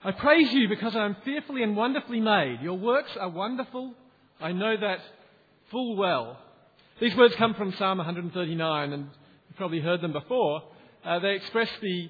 I praise you because I am fearfully and wonderfully made. Your works are wonderful. I know that full well. These words come from Psalm 139, and you've probably heard them before. They express the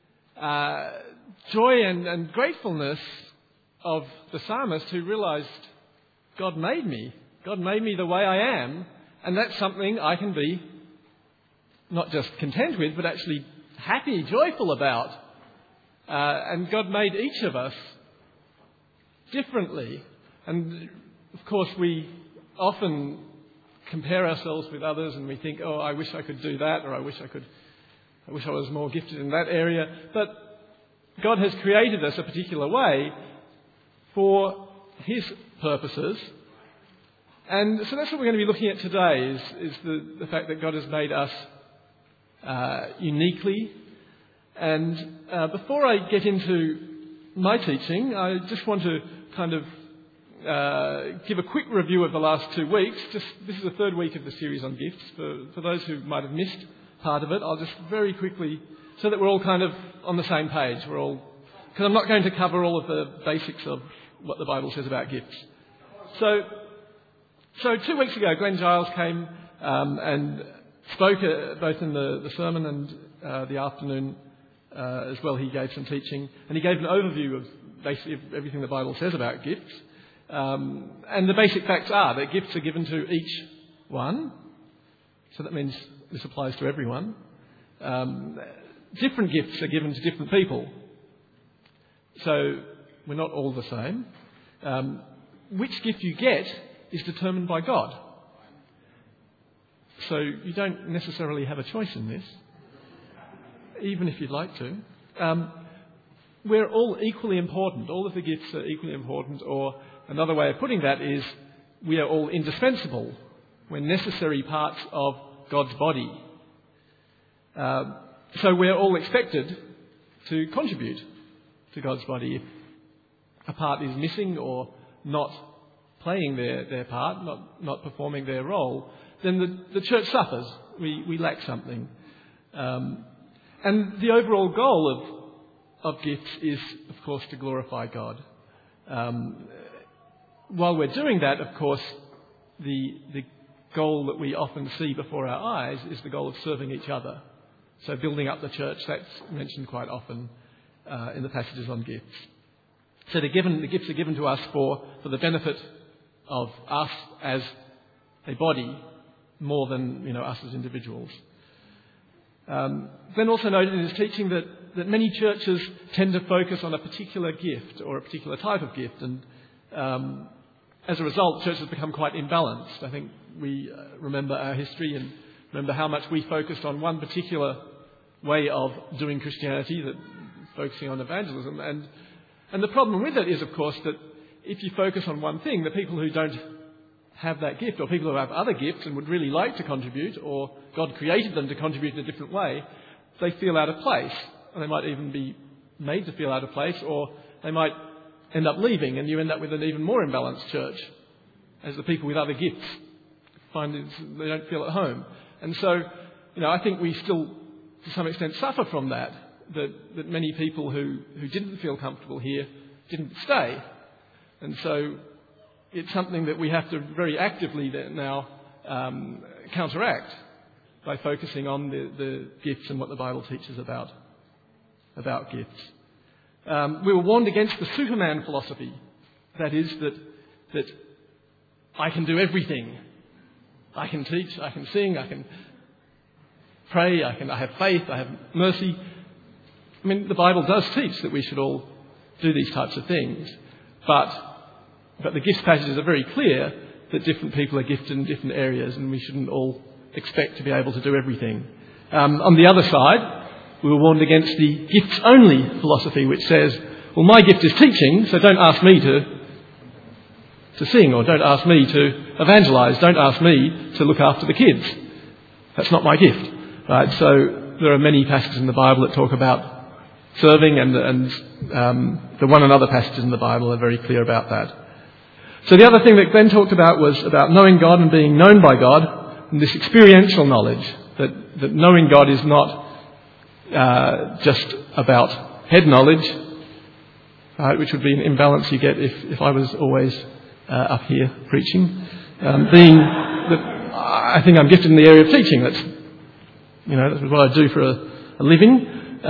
joy and gratefulness of the psalmist who realised God made me. God made me the way I am, and that's something I can be not just content with, but actually happy, joyful about. And God made each of us differently. And of course we often compare ourselves with others and we think, oh, I wish I could do that, or I wish I was more gifted in that area. But God has created us a particular way for His purposes. And so that's what we're going to be looking at today, is the fact that God has made us uniquely. And before I get into my teaching, I just want to kind of give a quick review of the last 2 weeks. This is the third week of the series on gifts. For those who might have missed part of it, I'll just very quickly, so that we're all kind of on the same page. Because I'm not going to cover all of the basics of what the Bible says about gifts. So 2 weeks ago, Glenn Giles came and spoke both in the sermon and the afternoon as well. He gave some teaching, and he gave an overview of basically everything the Bible says about gifts. And the basic facts are that gifts are given to each one. So that means this applies to everyone. Different gifts are given to different people. So we're not all the same. Which gift you get is determined by God. So you don't necessarily have a choice in this, even if you'd like to. We're all equally important. All of the gifts are equally important, or another way of putting that is we are all indispensable. We're necessary parts of God's body. So we're all expected to contribute to God's body. If a part is missing or not playing their part, not performing their role, then the church suffers. We lack something. And the overall goal of gifts is, of course, to glorify God. While we're doing that, of course, the goal that we often see before our eyes is the goal of serving each other. So building up the church, that's mentioned quite often in the passages on gifts. So the gifts are given to us for the benefit of us as a body, more than us as individuals. Glenn also noted in his teaching that many churches tend to focus on a particular gift or a particular type of gift, and as a result, churches become quite imbalanced. I think we remember our history and remember how much we focused on one particular way of doing Christianity, that focusing on evangelism. And the problem with it is, of course, that if you focus on one thing, the people who don't have that gift, or people who have other gifts and would really like to contribute, or God created them to contribute in a different way, they feel out of place. And they might even be made to feel out of place, or they might end up leaving, and you end up with an even more imbalanced church, as the people with other gifts find they don't feel at home. And so, I think we still, to some extent, suffer from that many people who didn't feel comfortable here didn't stay. And so it's something that we have to very actively now counteract by focusing on the gifts and what the Bible teaches about gifts. We were warned against the Superman philosophy. That is, that I can do everything. I can teach, I can sing, I can pray, I have faith, I have mercy. I mean, the Bible does teach that we should all do these types of things. But the gifts passages are very clear that different people are gifted in different areas, and we shouldn't all expect to be able to do everything. On the other side, we were warned against the gifts-only philosophy, which says, well, my gift is teaching, so don't ask me to sing, or don't ask me to evangelise, don't ask me to look after the kids. That's not my gift. Right? So there are many passages in the Bible that talk about serving, and the one another passages in the Bible are very clear about that. So the other thing that Glenn talked about was about knowing God and being known by God, and this experiential knowledge, that knowing God is not just about head knowledge, right, which would be an imbalance you get if I was always up here preaching. Being that I think I'm gifted in the area of teaching. That's what I do for a living.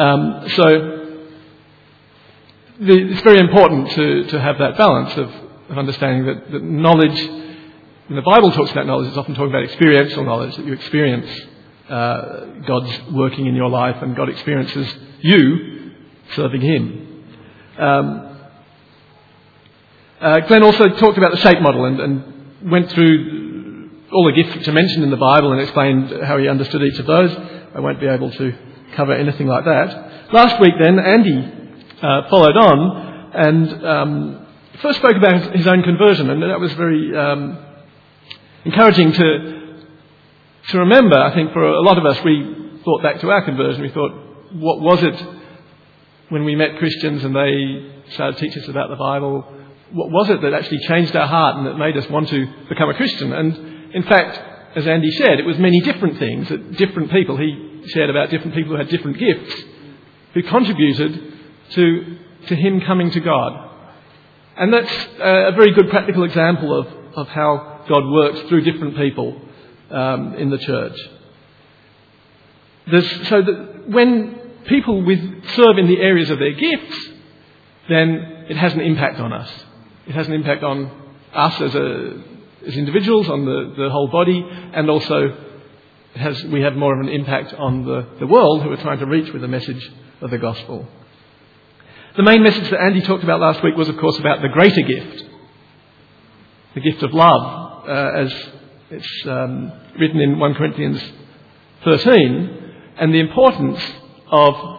It's very important to have that balance of understanding that knowledge, when the Bible talks about knowledge, it's often talking about experiential knowledge, that you experience God's working in your life and God experiences you serving Him. Glenn also talked about the SHAPE model and went through all the gifts which are mentioned in the Bible and explained how he understood each of those. I won't be able to cover anything like that. Last week then, Andy followed on and first spoke about his own conversion, and that was very encouraging to remember. I think for a lot of us, we thought back to our conversion. We thought, what was it when we met Christians and they started to teach us about the Bible? What was it that actually changed our heart and that made us want to become a Christian? And in fact, as Andy shared, it was many different things that different people, he shared about different people who had different gifts, who contributed to him coming to God. And that's a very good practical example of how God works through different people in the church. So that when people serve in the areas of their gifts, then it has an impact on us. It has an impact on us as individuals, on the whole body, and also we have more of an impact on the world who are trying to reach with the message of the gospel. The main message that Andy talked about last week was, of course, about the greater gift, the gift of love, as it's written in 1 Corinthians 13, and the importance of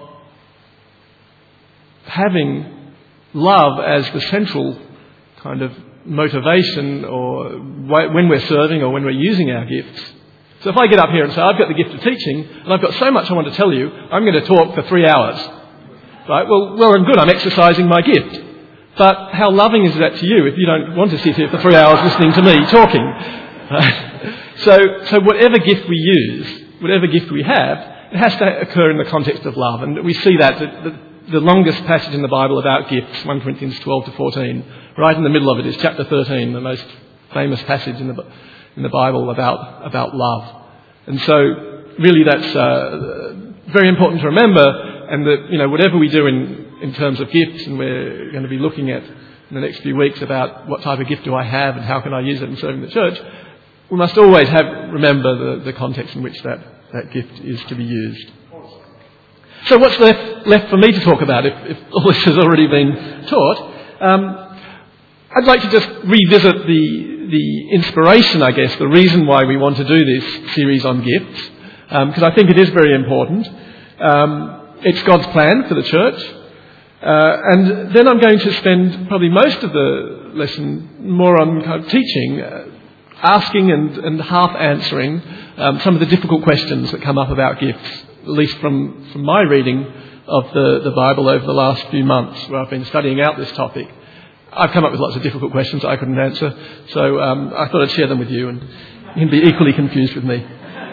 having love as the central kind of motivation, or when we're serving or when we're using our gifts. So if I get up here and say, I've got the gift of teaching, and I've got so much I want to tell you, I'm going to talk for 3 hours. Right? Well and good, I'm exercising my gift. But how loving is that to you if you don't want to sit here for 3 hours listening to me talking? Right? So whatever gift we use, whatever gift we have, it has to occur in the context of love. And we see that the longest passage in the Bible about gifts, 1 Corinthians 12 to 14, right in the middle of it is chapter 13, the most famous passage in the Bible about love. And so really that's very important to remember, and that whatever we do in terms of gifts, and we're going to be looking at in the next few weeks about what type of gift do I have and how can I use it in serving the church, we must always remember the context in which that gift is to be used. So what's left for me to talk about if all this has already been taught? I'd like to just revisit the inspiration, I guess, the reason why we want to do this series on gifts, because I think it is very important. It's God's plan for the church. And then I'm going to spend probably most of the lesson more on kind of teaching, asking and half answering some of the difficult questions that come up about gifts, at least from my reading of the Bible over the last few months where I've been studying out this topic. I've come up with lots of difficult questions I couldn't answer, so I thought I'd share them with you, and you can be equally confused with me.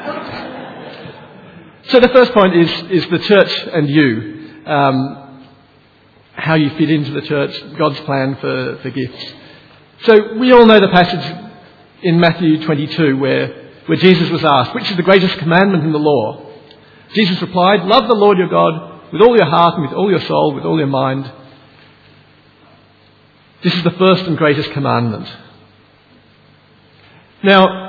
So the first point is the church and you, how you fit into the church, God's plan for gifts. So we all know the passage in Matthew 22 where Jesus was asked, which is the greatest commandment in the law? Jesus replied, love the Lord your God with all your heart and with all your soul, with all your mind. This is the first and greatest commandment. Now,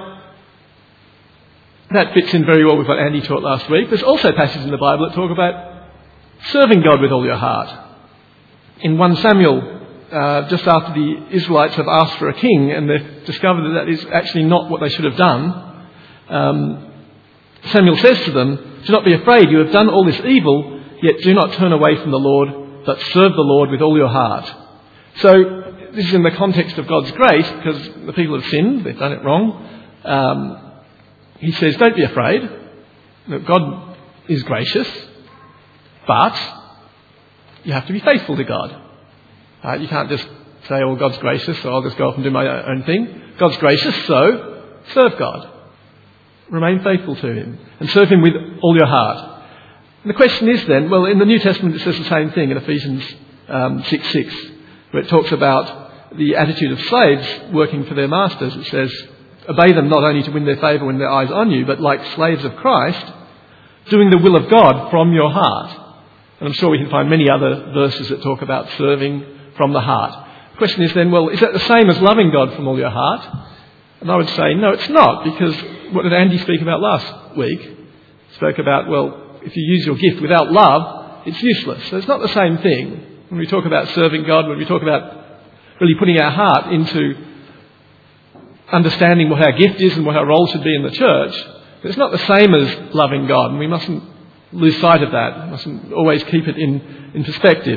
that fits in very well with what Andy taught last week. There's also passages in the Bible that talk about serving God with all your heart. In 1 Samuel, just after the Israelites have asked for a king and they've discovered that is actually not what they should have done, Samuel says to them, do not be afraid, you have done all this evil, yet do not turn away from the Lord, but serve the Lord with all your heart. So this is in the context of God's grace, because the people have sinned, they've done it wrong. He says, don't be afraid. Look, God is gracious, but you have to be faithful to God. You can't just say, oh, God's gracious, so I'll just go off and do my own thing. God's gracious, so serve God. Remain faithful to Him and serve Him with all your heart. And the question is then, well, in the New Testament it says the same thing in Ephesians 6:6. where it talks about the attitude of slaves working for their masters. It says, obey them not only to win their favour when their eyes on you, but like slaves of Christ, doing the will of God from your heart. And I'm sure we can find many other verses that talk about serving from the heart. The question is then, well, is that the same as loving God from all your heart? And I would say, no, it's not, because what did Andy speak about last week? He spoke about, well, if you use your gift without love, it's useless. So it's not the same thing. When we talk about serving God, when we talk about really putting our heart into understanding what our gift is and what our role should be in the church, it's not the same as loving God, and we mustn't lose sight of that. We mustn't always keep it in perspective.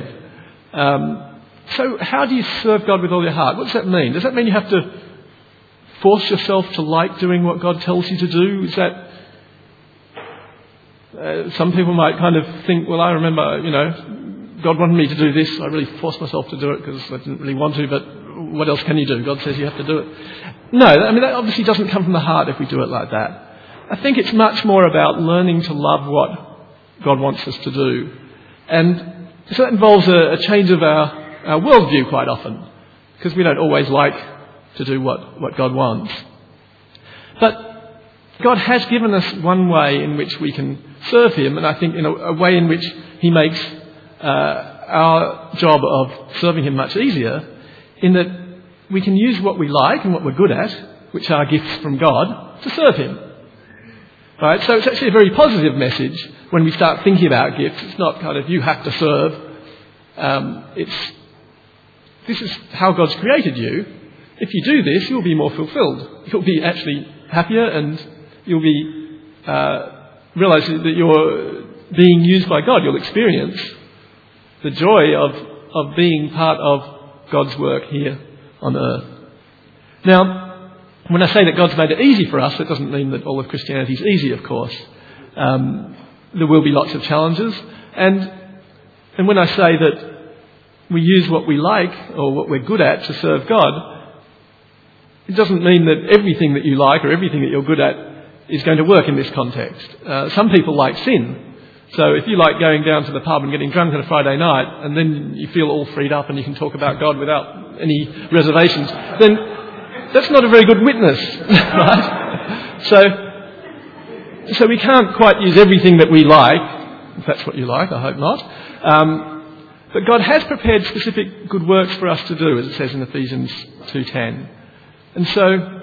So how do you serve God with all your heart? What does that mean? Does that mean you have to force yourself to like doing what God tells you to do? Is that... some people might kind of think, well, I remember, God wanted me to do this. I really forced myself to do it because I didn't really want to, but what else can you do? God says you have to do it. No, I mean, that obviously doesn't come from the heart if we do it like that. I think it's much more about learning to love what God wants us to do. And so that involves a change of our worldview quite often, because we don't always like to do what God wants. But God has given us one way in which we can serve Him, and I think in a way in which He makes our job of serving Him much easier, in that we can use what we like and what we're good at, which are gifts from God, to serve Him. Right? So it's actually a very positive message when we start thinking about gifts. It's not kind of, you have to serve. This is how God's created you. If you do this, you'll be more fulfilled. You'll be actually happier, and you'll be realising that you're being used by God. You'll experience the joy of being part of God's work here on earth. Now, when I say that God's made it easy for us, that doesn't mean that all of Christianity is easy, of course. There will be lots of challenges. And when I say that we use what we like or what we're good at to serve God, it doesn't mean that everything that you like or everything that you're good at is going to work in this context. Some people like sin. So if you like going down to the pub and getting drunk on a Friday night, and then you feel all freed up and you can talk about God without any reservations, then that's not a very good witness, right? So we can't quite use everything that we like, if that's what you like, I hope not. But God has prepared specific good works for us to do, as it says in Ephesians 2:10. And so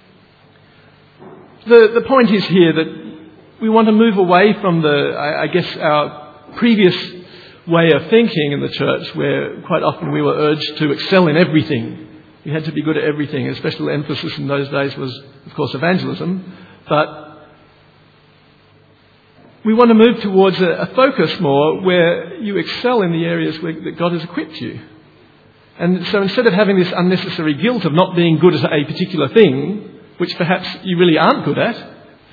the point is here that we want to move away from our previous way of thinking in the church, where quite often we were urged to excel in everything. We had to be good at everything. A special emphasis in those days was, of course, evangelism. But we want to move towards a focus more where you excel in the areas that God has equipped you. And so instead of having this unnecessary guilt of not being good at a particular thing, which perhaps you really aren't good at,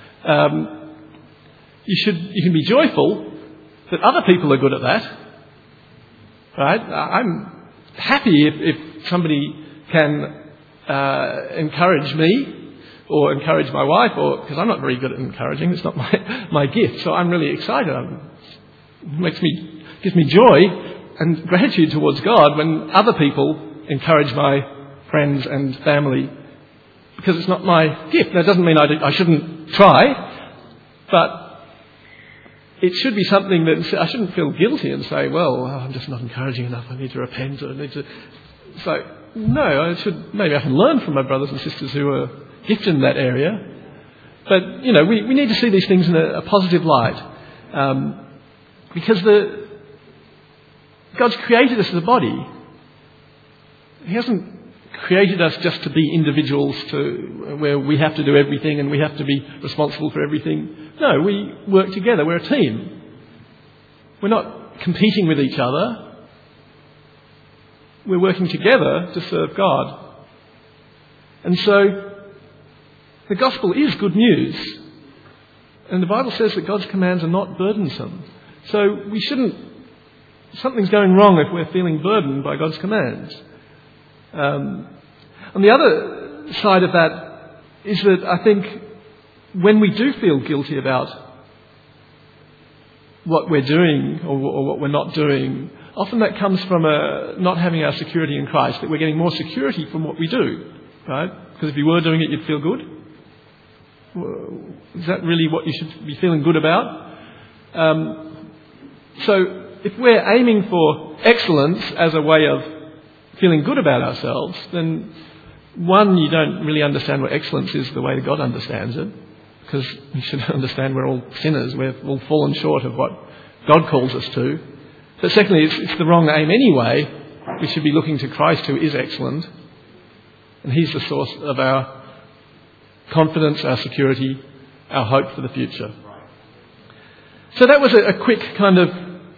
you can be joyful that other people are good at that. Right? I'm happy if somebody can encourage me or encourage my wife, or because I'm not very good at encouraging. It's not my gift. So I'm really excited. It gives me joy and gratitude towards God when other people encourage my friends and family, because it's not my gift. That doesn't mean I shouldn't try, but it should be something that I shouldn't feel guilty and say, well, I'm just not encouraging enough. I need to repent. Or I need to. So no, maybe I can learn from my brothers and sisters who are gifted in that area. But, we need to see these things in a positive light. Because God's created us as a body. He hasn't created us just to be individuals where we have to do everything and we have to be responsible for everything. No, we work together. We're a team. We're not competing with each other. We're working together to serve God. And so the gospel is good news. And the Bible says that God's commands are not burdensome. So something's going wrong if we're feeling burdened by God's commands. On the other side of that is that I think when we do feel guilty about what we're doing or what we're not doing, often that comes from not having our security in Christ, that we're getting more security from what we do, right? Because if you were doing it, you'd feel good. Is that really what you should be feeling good about? So if we're aiming for excellence as a way of feeling good about ourselves, then one, you don't really understand what excellence is the way that God understands it, because you should understand we're all sinners, we've all fallen short of what God calls us to. But secondly, it's the wrong aim anyway. We should be looking to Christ, who is excellent, and He's the source of our confidence, our security, our hope for the future. So that was a quick kind of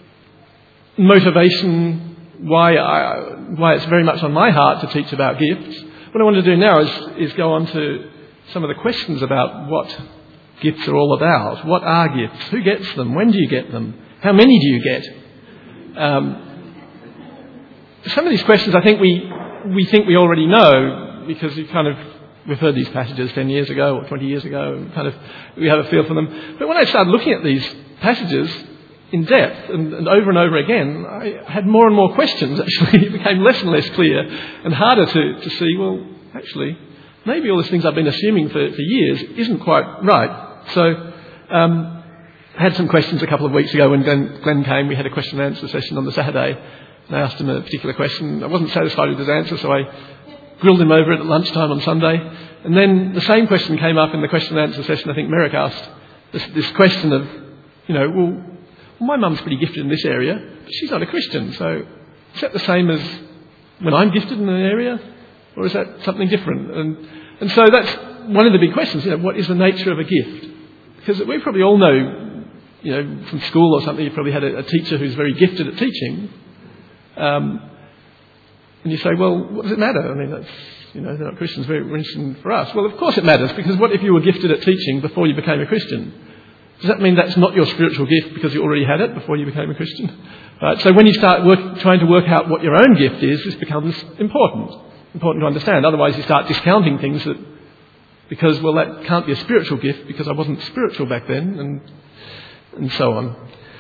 motivation why it's very much on my heart to teach about gifts. What I want to do now is go on to some of the questions about what gifts are all about. What are gifts? Who gets them? When do you get them? How many do you get? Some of these questions I think we think we already know because we've heard these passages 10 years ago or 20 years ago and we have a feel for them. But when I started looking at these passages in depth and over again, I had more and more questions actually. It became less and less clear and harder to see, well, actually, maybe all these things I've been assuming for years isn't quite right. So I had some questions a couple of weeks ago when Glenn came. We had a question and answer session on the Saturday, and I asked him a particular question. I wasn't satisfied with his answer, so I grilled him over it at lunchtime on Sunday. And then the same question came up in the question and answer session. I think Merrick asked this question of, well, my mum's pretty gifted in this area, but she's not a Christian, so is that the same as when I'm gifted in an area? Or is that something different? And so that's one of the big questions, what is the nature of a gift? Because we probably all know, from school or something, you probably had a teacher who's very gifted at teaching. And you say, well, what does it matter? I mean, that's, they're not Christians, very interesting for us. Well, of course it matters, because what if you were gifted at teaching before you became a Christian? Does that mean that's not your spiritual gift because you already had it before you became a Christian? Right, so when you start trying to work out what your own gift is, this becomes important to understand. Otherwise you start discounting things because that can't be a spiritual gift because I wasn't spiritual back then, and so on.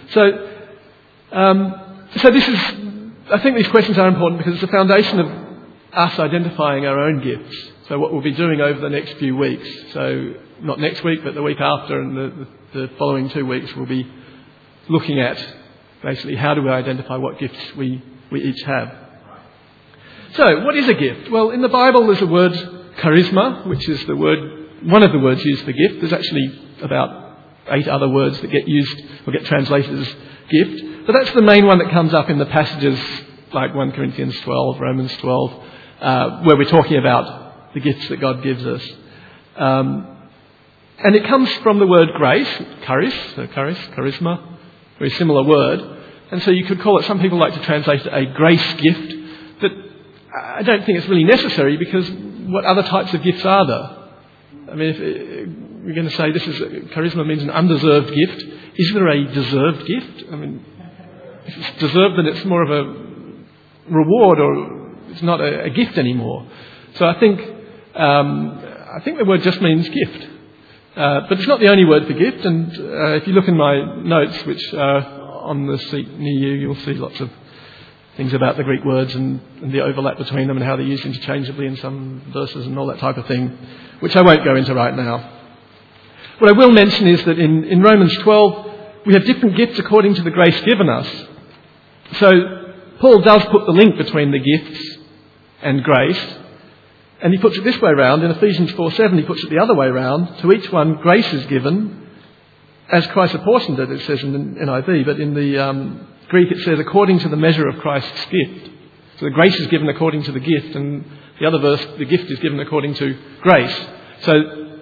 So this is, I think these questions are important because it's the foundation of us identifying our own gifts. So what we'll be doing over the next few weeks, so not next week but the week after and the following 2 weeks, we'll be looking at basically how do we identify what gifts we each have. So what is a gift? Well, in the Bible there's a word charisma, which is one of the words used for gift. There's actually about 8 other words that get used or get translated as gift. But that's the main one that comes up in the passages like 1 Corinthians 12, Romans 12, where we're talking about the gifts that God gives us. And it comes from the word grace, charisma, very similar word. And so you could call it, some people like to translate it a grace gift, but I don't think it's really necessary because what other types of gifts are there? I mean, if you're going to say charisma means an undeserved gift, is there a deserved gift? I mean, if it's deserved, then it's more of a reward or it's not a gift anymore. So I think the word just means gift. But it's not the only word for gift, and if you look in my notes, which are on the seat near you, you'll see lots of things about the Greek words and the overlap between them and how they're used interchangeably in some verses and all that type of thing, which I won't go into right now. What I will mention is that in Romans 12, we have different gifts according to the grace given us. So Paul does put the link between the gifts and grace. And he puts it this way round. In Ephesians 4:7, he puts it the other way round. To each one, grace is given, as Christ apportioned it, it says in NIV. But in the Greek, it says, according to the measure of Christ's gift. So the grace is given according to the gift. And the other verse, the gift is given according to grace. So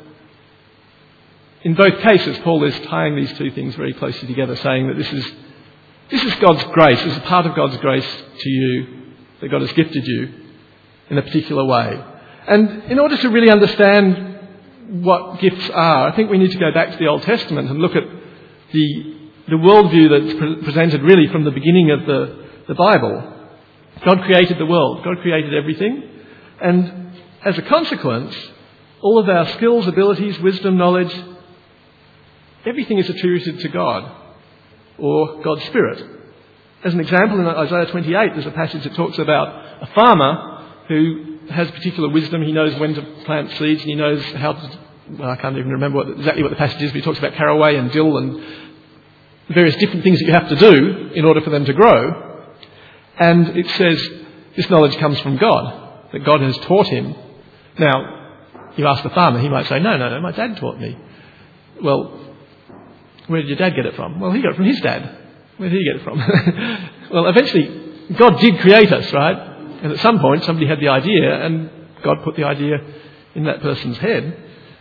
in both cases, Paul is tying these two things very closely together, saying that this is God's grace. This is part of God's grace to you, that God has gifted you in a particular way. And in order to really understand what gifts are, I think we need to go back to the Old Testament and look at the worldview that's presented really from the beginning of the Bible. God created the world. God created everything. And as a consequence, all of our skills, abilities, wisdom, knowledge, everything is attributed to God or God's Spirit. As an example, in Isaiah 28, there's a passage that talks about a farmer who has particular wisdom. He knows when to plant seeds, and he knows how to... Well, I can't even remember exactly what the passage is, but he talks about caraway and dill and various different things that you have to do in order for them to grow. And it says this knowledge comes from God, that God has taught him. Now, you ask the farmer, he might say, no, my dad taught me. Well, where did your dad get it from? Well, he got it from his dad. Where did he get it from? Well, eventually, God did create us, right? And at some point, somebody had the idea, and God put the idea in that person's head.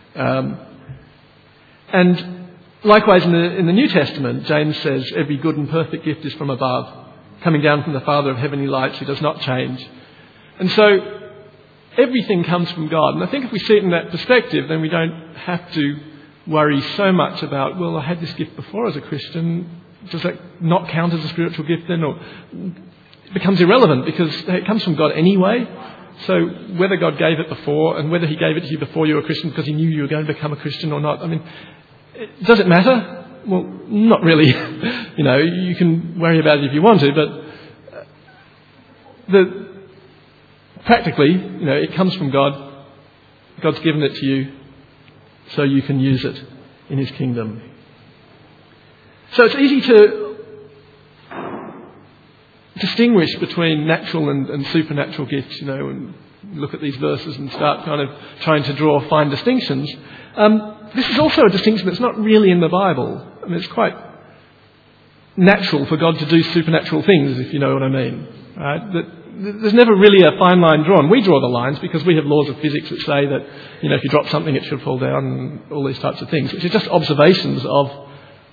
And likewise, in the New Testament, James says, every good and perfect gift is from above, coming down from the Father of heavenly lights, who does not change. And so, everything comes from God. And I think if we see it in that perspective, then we don't have to worry so much about, well, I had this gift before as a Christian. Does that not count as a spiritual gift then? Or it becomes irrelevant because it comes from God anyway. So whether God gave it before and whether he gave it to you before you were a Christian because he knew you were going to become a Christian or not, I mean, does it matter? Well, not really. You can worry about it if you want to, but practically, it comes from God. God's given it to you so you can use it in his kingdom. So it's easy to distinguish between natural and supernatural gifts, and look at these verses and start kind of trying to draw fine distinctions. This is also a distinction that's not really in the Bible. I mean, it's quite natural for God to do supernatural things, if you know what I mean. Right? There's never really a fine line drawn. We draw the lines because we have laws of physics that say that, if you drop something, it should fall down, and all these types of things, which are just observations of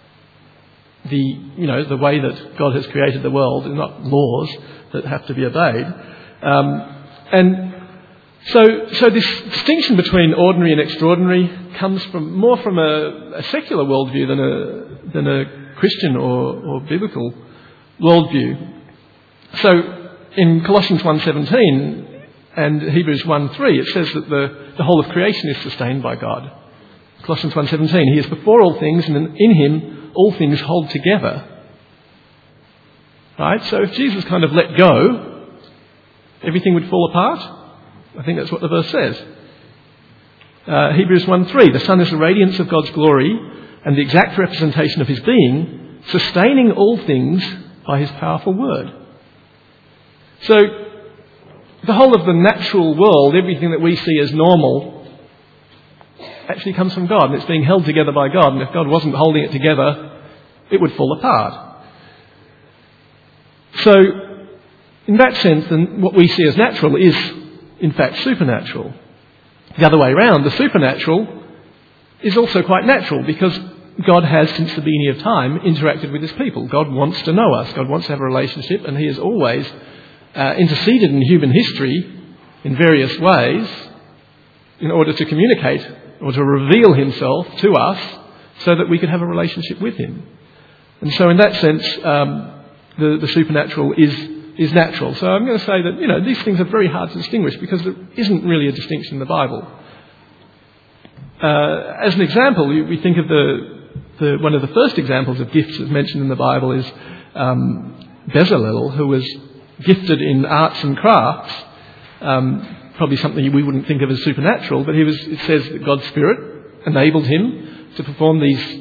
the way that God has created the world, and not laws that have to be obeyed. And so this distinction between ordinary and extraordinary comes more from a secular worldview than a Christian or biblical worldview. So in Colossians 1:17 and Hebrews 1:3, it says that the whole of creation is sustained by God. Colossians 1:17, he is before all things, and in him all things hold together. Right? So if Jesus kind of let go, everything would fall apart. I think that's what the verse says. Hebrews 1:3, the Son is the radiance of God's glory and the exact representation of his being, sustaining all things by his powerful word. So the whole of the natural world, everything that we see as normal, actually comes from God, and it's being held together by God, and if God wasn't holding it together, it would fall apart. So, in that sense, then what we see as natural is, in fact, supernatural. The other way around, the supernatural is also quite natural, because God has, since the beginning of time, interacted with his people. God wants to know us. God wants to have a relationship, and he has always interceded in human history in various ways in order to communicate or to reveal himself to us so that we could have a relationship with him. And so in that sense, the supernatural is natural. So I'm going to say that, these things are very hard to distinguish because there isn't really a distinction in the Bible. As an example, we think of one of the first examples of gifts that's mentioned in the Bible is Bezalel, who was gifted in arts and crafts. Probably something we wouldn't think of as supernatural, but it says that God's Spirit enabled him to perform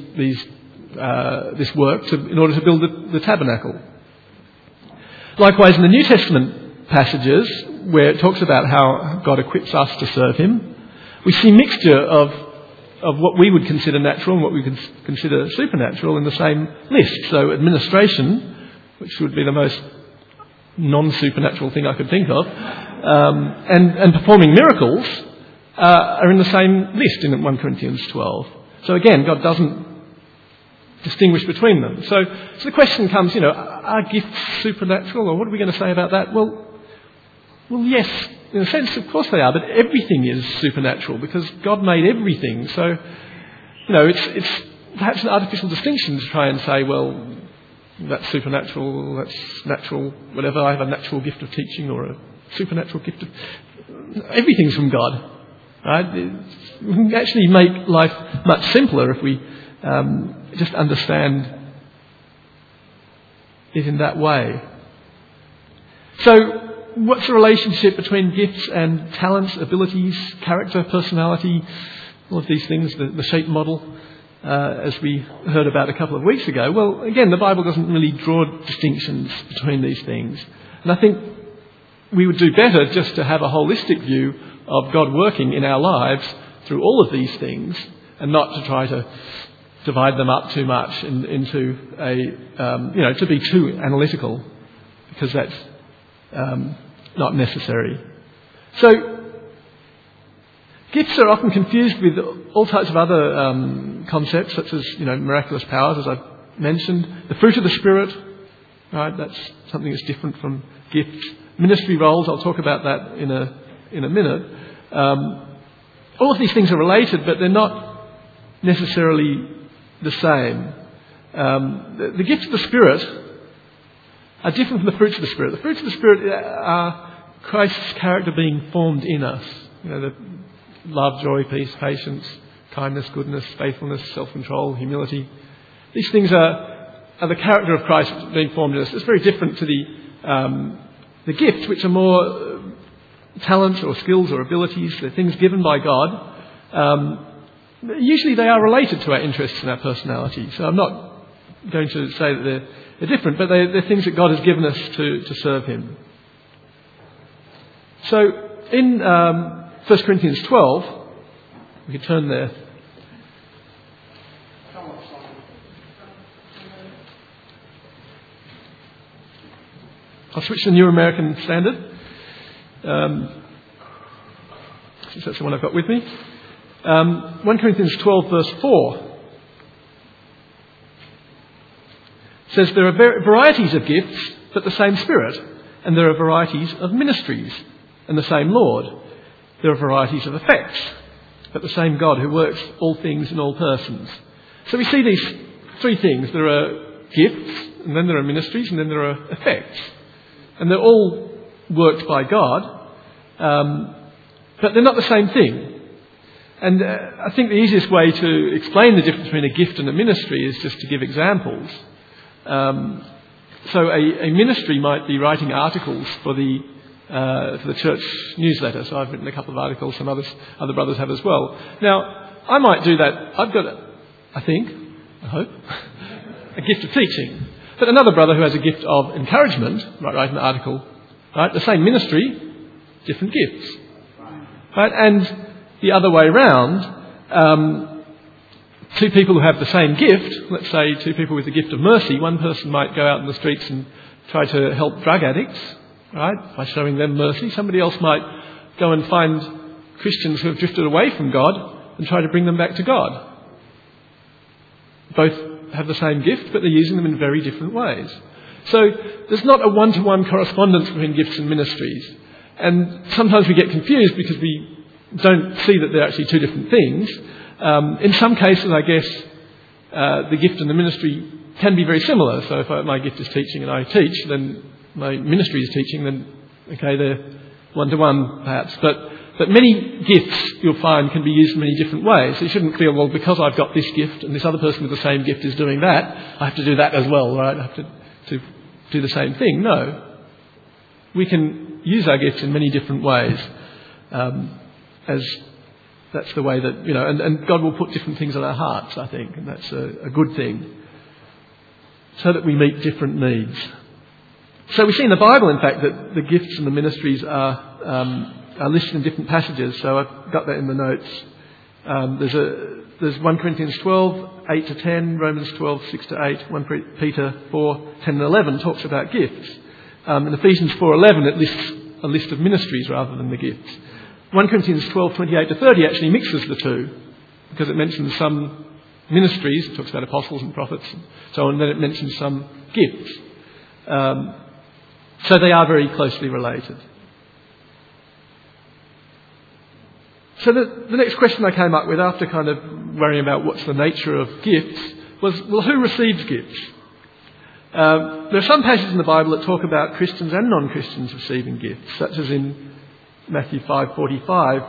this work in order to build the tabernacle. Likewise, in the New Testament passages, where it talks about how God equips us to serve him, we see mixture of what we would consider natural and what we could consider supernatural in the same list. So administration, which would be the most non-supernatural thing I could think of, and performing miracles are in the same list in 1 Corinthians 12. So again, God doesn't distinguish between them. So the question comes, are gifts supernatural, or what are we going to say about that? Well, yes, in a sense, of course they are, but everything is supernatural because God made everything. So, it's perhaps an artificial distinction to try and say, well, that's supernatural, that's natural, whatever. I have a natural gift of teaching or a supernatural gift of... Everything's from God. Right? We can actually make life much simpler if we just understand, is in that way. So, what's the relationship between gifts and talents, abilities, character, personality, all of these things, the shape model, as we heard about a couple of weeks ago? Well, again, the Bible doesn't really draw distinctions between these things. And I think we would do better just to have a holistic view of God working in our lives through all of these things, and not to try to divide them up too much into to be too analytical, because that's not necessary. So, gifts are often confused with all types of other concepts, such as miraculous powers, as I've mentioned. The fruit of the Spirit, right? That's something that's different from gifts. Ministry roles, I'll talk about that in a minute. All of these things are related, but they're not necessarily the same. The gifts of the Spirit are different from the fruits of the Spirit. The fruits of the Spirit are Christ's character being formed in us. The love, joy, peace, patience, kindness, goodness, faithfulness, self-control, humility. These things are the character of Christ being formed in us. It's very different to the gifts, which are more talents or skills or abilities. They're things given by God. Usually they are related to our interests and our personality. So I'm not going to say that they're different, but they're things that God has given us to serve Him. So in 1 Corinthians 12, we could turn there. I'll switch to the New American Standard, since that's the one I've got with me. 1 Corinthians 12 verse 4 says, there are varieties of gifts, but the same Spirit. And there are varieties of ministries, and the same Lord. There are varieties of effects, but the same God who works all things in all persons. So we see these three things. There are gifts, and then there are ministries, and then there are effects. And they're all worked by God, but they're not the same thing. And I think the easiest way to explain the difference between a gift and a ministry is just to give examples. So a ministry might be writing articles for the church newsletter. So I've written a couple of articles, some other brothers have as well. Now, I might do that. I've got, I hope, a gift of teaching. But another brother who has a gift of encouragement might write an article, right? The same ministry, different gifts. Right? And the other way round, two people who have the same gift, let's say two people with the gift of mercy, one person might go out in the streets and try to help drug addicts, right, by showing them mercy. Somebody else might go and find Christians who have drifted away from God and try to bring them back to God. Both have the same gift, but they're using them in very different ways. So there's not a one-to-one correspondence between gifts and ministries. And sometimes we get confused because we don't see that they're actually two different things. In some cases, I guess, the gift and the ministry can be very similar. So if my gift is teaching and I teach, then my ministry is teaching, then, okay, they're one-to-one perhaps. But many gifts, you'll find, can be used in many different ways. So you shouldn't feel, well, because I've got this gift and this other person with the same gift is doing that, I have to do that as well, right? I have to do the same thing. No. We can use our gifts in many different ways, as that's the way that, and God will put different things on our hearts, I think, and that's a good thing, so that we meet different needs. So we see in the Bible, in fact, that the gifts and the ministries are listed in different passages. So I've got that in the notes. There's 1 Corinthians 12, 8 to 10, Romans 12, 6 to 8, 1 Peter 4, 10 and 11 talks about gifts. In Ephesians 4:11 it lists a list of ministries rather than the gifts. 1 Corinthians 12, 28 to 30 actually mixes the two, because it mentions some ministries, it talks about apostles and prophets and so on, and then it mentions some gifts. So they are very closely related. So the next question I came up with after kind of worrying about what's the nature of gifts was, well, who receives gifts? There are some passages in the Bible that talk about Christians and non-Christians receiving gifts, such as in Matthew 5:45,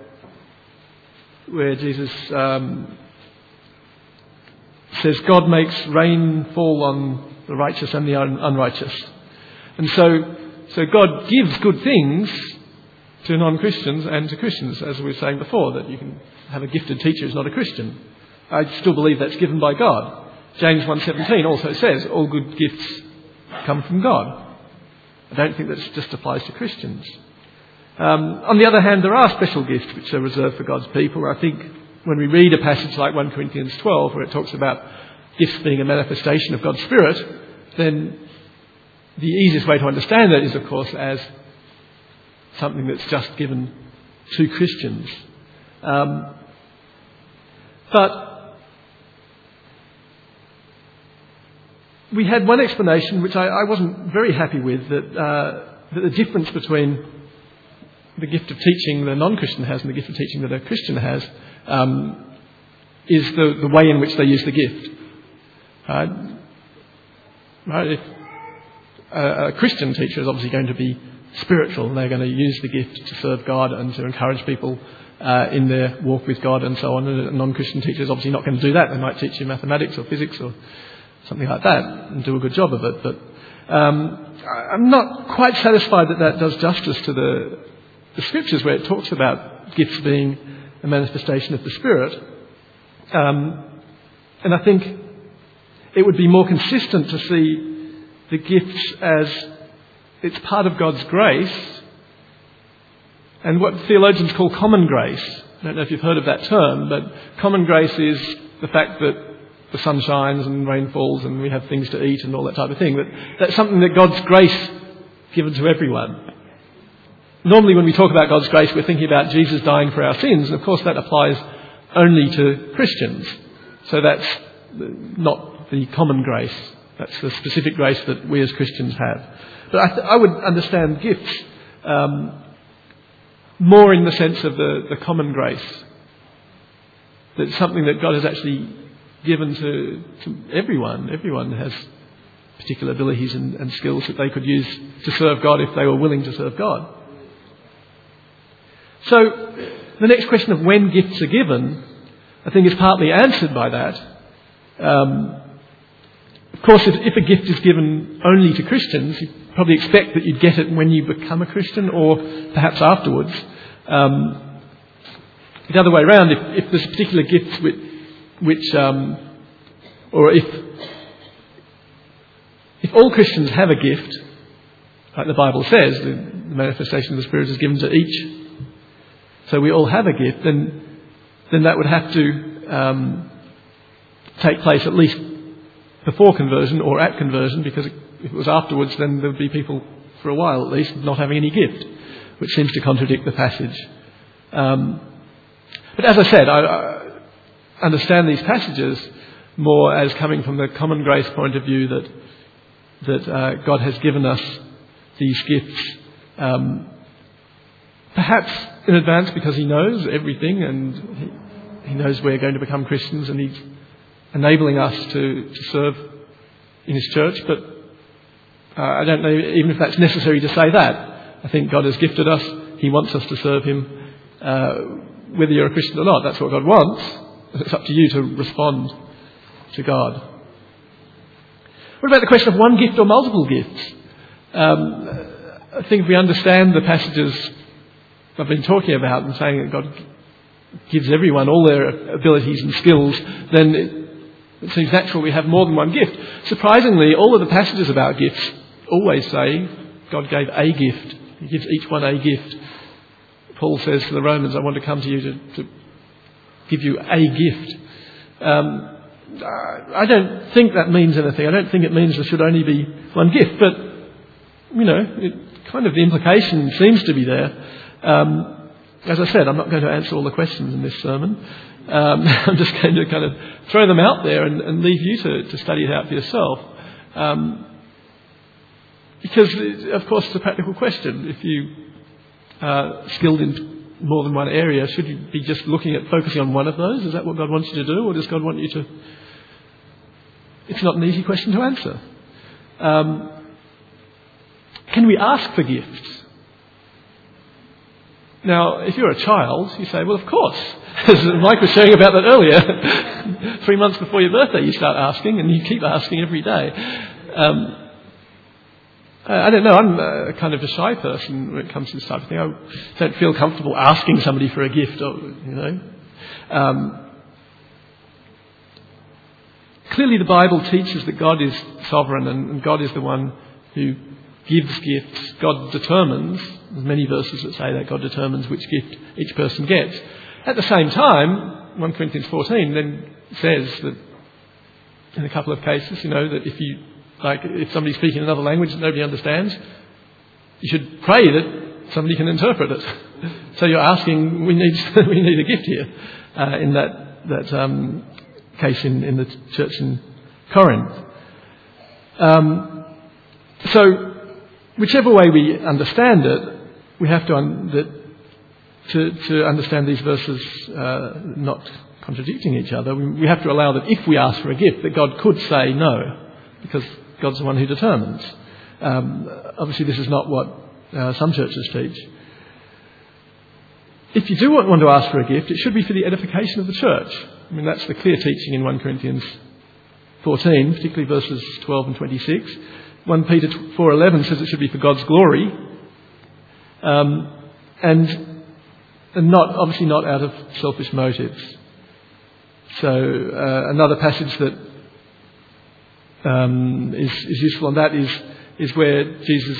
where Jesus says, God makes rain fall on the righteous and the unrighteous. And so God gives good things to non-Christians and to Christians, as we were saying before, that you can have a gifted teacher who's not a Christian. I still believe that's given by God. James 1:17 also says all good gifts come from God. I don't think that just applies to Christians. On the other hand, there are special gifts which are reserved for God's people. I think when we read a passage like 1 Corinthians 12, where it talks about gifts being a manifestation of God's Spirit, then the easiest way to understand that is, of course, as something that's just given to Christians. But we had one explanation which I wasn't very happy with, that the difference between the gift of teaching that a non-Christian has and the gift of teaching that a Christian has is the way in which they use the gift. Right? If a Christian teacher is obviously going to be spiritual, and they're going to use the gift to serve God and to encourage people in their walk with God and so on. And a non-Christian teacher is obviously not going to do that. They might teach you mathematics or physics or something like that and do a good job of it. But I'm not quite satisfied that does justice to the Scriptures, where it talks about gifts being a manifestation of the Spirit. And I think it would be more consistent to see the gifts as it's part of God's grace and what theologians call common grace. I don't know if you've heard of that term, but common grace is the fact that the sun shines and rain falls and we have things to eat and all that type of thing. That's something that God's grace given to everyone. Normally when we talk about God's grace, we're thinking about Jesus dying for our sins, and of course that applies only to Christians. So that's not the common grace. That's the specific grace that we as Christians have. But I would understand gifts more in the sense of the common grace. That it's something that God has actually given to everyone. Everyone has particular abilities and skills that they could use to serve God if they were willing to serve God. So the next question of when gifts are given, I think, is partly answered by that. Of course, if a gift is given only to Christians, you probably expect that you'd get it when you become a Christian or perhaps afterwards. The other way around, if there's a particular gift or if all Christians have a gift, like the Bible says, the manifestation of the Spirit is given to each, so we all have a gift, then that would have to take place at least before conversion or at conversion, because if it was afterwards, then there would be people for a while at least not having any gift, which seems to contradict the passage. But as I said, I understand these passages more as coming from the common grace point of view that God has given us these gifts, perhaps in advance because He knows everything and He knows we're going to become Christians, and He's enabling us to serve in His church. But I don't know even if that's necessary to say that. I think God has gifted us. He wants us to serve Him, whether you're a Christian or not. That's what God wants. It's up to you to respond to God. What about the question of one gift or multiple gifts? I think if we understand the passages I've been talking about and saying that God gives everyone all their abilities and skills, then it seems natural we have more than one gift. Surprisingly, all of the passages about gifts always say God gave a gift. He gives each one a gift. Paul says to the Romans, I want to come to you to give you a gift. I don't think that means anything. I don't think it means there should only be one gift. But, the implication seems to be there. As I said, I'm not going to answer all the questions in this sermon. I'm just going to kind of throw them out there and leave you to study it out for yourself. Because, of course, it's a practical question. If you are skilled in more than one area, should you be just looking at focusing on one of those? Is that what God wants you to do? Or does God want you to... It's not an easy question to answer. Can we ask for gifts? Now, if you're a child, you say, well, of course. As Mike was sharing about that earlier. 3 months before your birthday, you start asking, and you keep asking every day. I don't know, I'm kind of a shy person when it comes to this type of thing. I don't feel comfortable asking somebody for a gift, or, Clearly the Bible teaches that God is sovereign and God is the one who gives gifts. God determines, there's many verses that say that God determines which gift each person gets. At the same time, 1 Corinthians 14 then says that in a couple of cases, that if somebody's speaking another language that nobody understands, you should pray that somebody can interpret it. So you're asking, we need a gift here, in that case in the church in Corinth. So whichever way we understand it, we have to understand these verses not contradicting each other. We have to allow that if we ask for a gift, that God could say no, because God's the one who determines. Obviously, this is not what some churches teach. If you do want to ask for a gift, it should be for the edification of the church. I mean, that's the clear teaching in 1 Corinthians 14, particularly verses 12 and 26. 1 Peter 4:11 says it should be for God's glory, and obviously not out of selfish motives. So another passage that is useful on that is where Jesus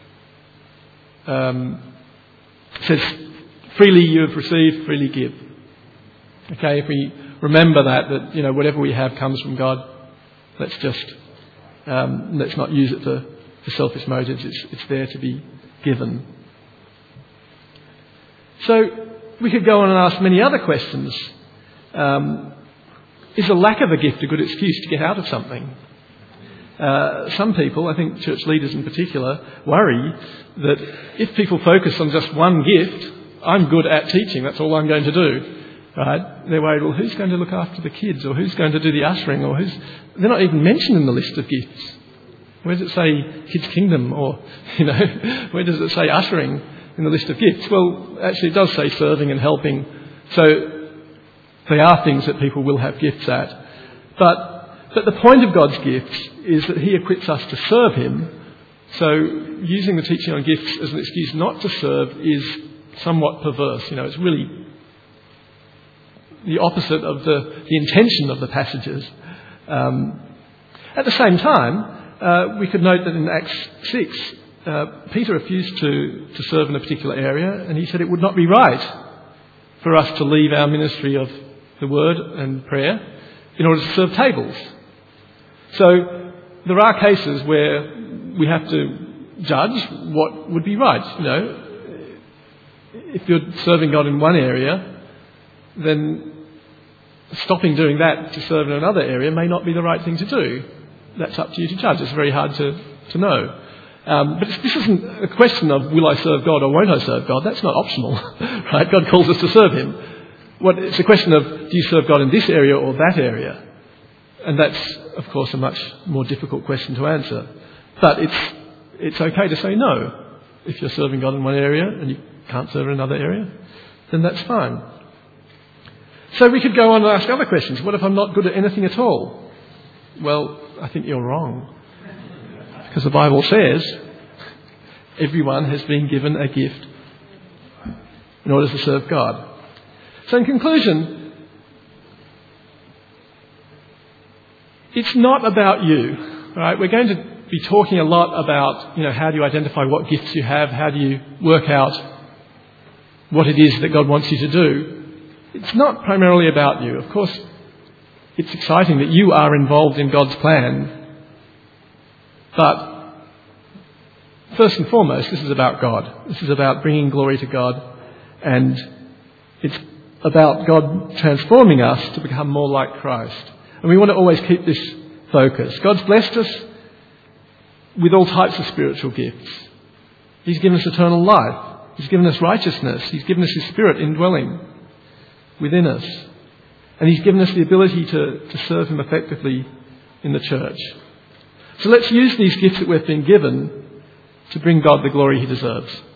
says, "Freely you have received, freely give." Okay, if we remember that whatever we have comes from God, let's not use it for selfish motives. It's there to be given. So we could go on and ask many other questions. Is a lack of a gift a good excuse to get out of something? Some people, I think church leaders in particular, worry that if people focus on just one gift, I'm good at teaching, that's all I'm going to do. Right? They're worried, well, who's going to look after the kids, or who's going to do the ushering, or they're not even mentioned in the list of gifts. Where does it say Kids Kingdom, or, where does it say ushering in the list of gifts? Well, actually it does say serving and helping. So they are things that people will have gifts at. But the point of God's gifts is that He equips us to serve Him. So using the teaching on gifts as an excuse not to serve is somewhat perverse. It's really the opposite of the intention of the passages. At the same time, we could note that in Acts 6, Peter refused to serve in a particular area, and he said it would not be right for us to leave our ministry of the word and prayer in order to serve tables. So there are cases where we have to judge what would be right. If you're serving God in one area, then stopping doing that to serve in another area may not be the right thing to do. That's up to you to judge. It's very hard to know. But this isn't a question of will I serve God or won't I serve God. That's not optional. Right? God calls us to serve Him. It's a question of do you serve God in this area or that area? And that's, of course, a much more difficult question to answer. But it's okay to say no. If you're serving God in one area and you can't serve in another area, then that's fine. So we could go on and ask other questions. What if I'm not good at anything at all? Well, I think you're wrong. Because the Bible says everyone has been given a gift in order to serve God. So in conclusion, it's not about you. Right? We're going to be talking a lot about, how do you identify what gifts you have? How do you work out what it is that God wants you to do? It's not primarily about you. Of course, it's exciting that you are involved in God's plan. But first and foremost, this is about God. This is about bringing glory to God. And it's about God transforming us to become more like Christ. And we want to always keep this focus. God's blessed us with all types of spiritual gifts. He's given us eternal life. He's given us righteousness. He's given us His Spirit indwelling within us. And He's given us the ability to serve Him effectively in the church. So let's use these gifts that we've been given to bring God the glory He deserves.